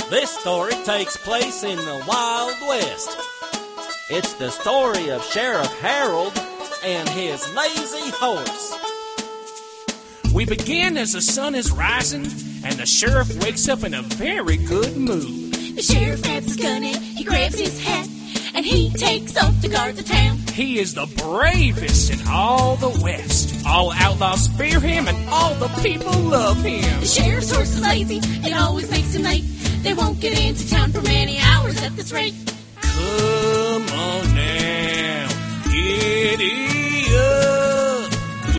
This story takes place in the Wild West. It's the story of Sheriff Harold and his lazy horse. We begin as the sun is rising, and the sheriff wakes up in a very good mood. The sheriff grabs his gun and he grabs his hat, and he takes off to guard the town. He is the bravest in all the West. All outlaws fear him, and all the people love him. The sheriff's horse is lazy, it always makes him late. They won't get into town for many hours at this rate. Come on now, giddy up.